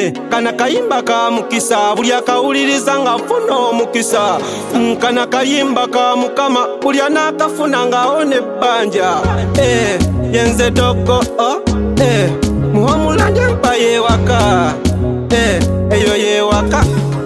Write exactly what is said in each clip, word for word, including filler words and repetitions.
eh kana kayimba ka mukisa buli akawuliriza nga funa omukisa kana kayimba ka mukama buli anakafuna nga one banja eh yenze toko oh eh muhamulande mpa yewaka eh eyo yewaka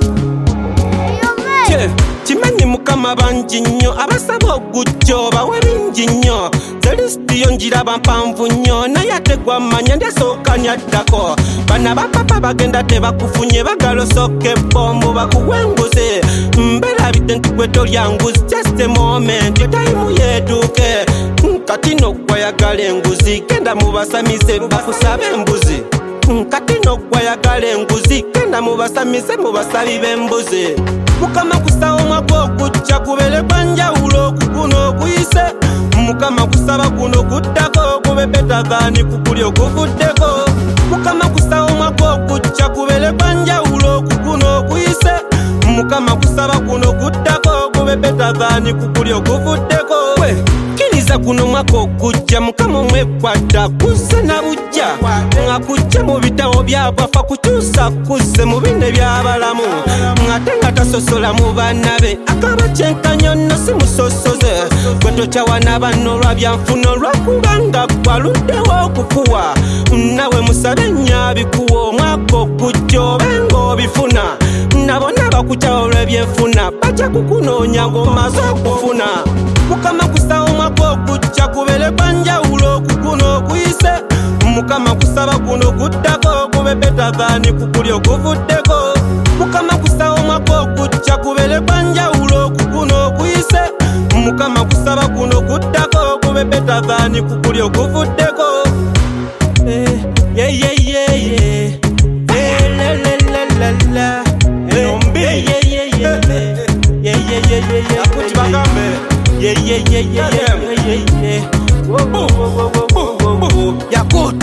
che chimanyi mukama banji nnyo abasaba ogujjo bawe bingi nnyo zelisitiyo njiraba mpanvu nnyo naye ate gwamanya ndyasookanya ddako bana bapapa bagenda tebakufunye bagalosoka ebbombo bakuwenguze mberabidde nti gwe tolya nguzi just a moment etayimu yeetuuke kati noggwayagala enguzi genda mubasamize bakusabe embuzi kati noggwayagala enguzi genda mubasamize mubasabi b'embuzi mukama kusaba omwaka okujja kubere kwanjawulo okuguno okuyise mukama kusaba kuno kuddako kube better than kukuli okuvuddeko mukama kusaba omwaka okujja kubere kwanjawulo okuguno okuyise mukama kusaba kuno kuddako kube better than kukuli okuvuddeko kiriza kuno mwaka okujja mukama omwekwata kuze na bujja nga kujja mu bitawo byabwafa kukyusa kuze mu binde byabalamu ngate nga tasosola mu bannabe akaba kyenkanyo nno si musosoze gwe tokyawana banno olwabyanfuna olwakubanga gwaluddewo okukuwa nawe musabe nnyabikuwa omwaka okujja obenga obifuna nabona bakukyawo olw'ebyenfuna bajja kukunoonya ng'omaze okufuna mukama kusaba omwaka okujja kubere kwanjawulo okuguno okuyise mukama kusaba kuno kuddako kube better than kukuli okuvuddeko mukama kusaba omwaka okujja kubere kwanjawulo okuguno okuyise mukama kusaba kuno kuddako kube better than kukuli okuvuddeko yeah yeah yeah yeah la la la la la yeah yeah yeah yeah yeah yeah yeah yeah akuti bagambe yeah yeah yeah yeah yeah yeah yeah whoa whoa whoa whoa whoa yeah good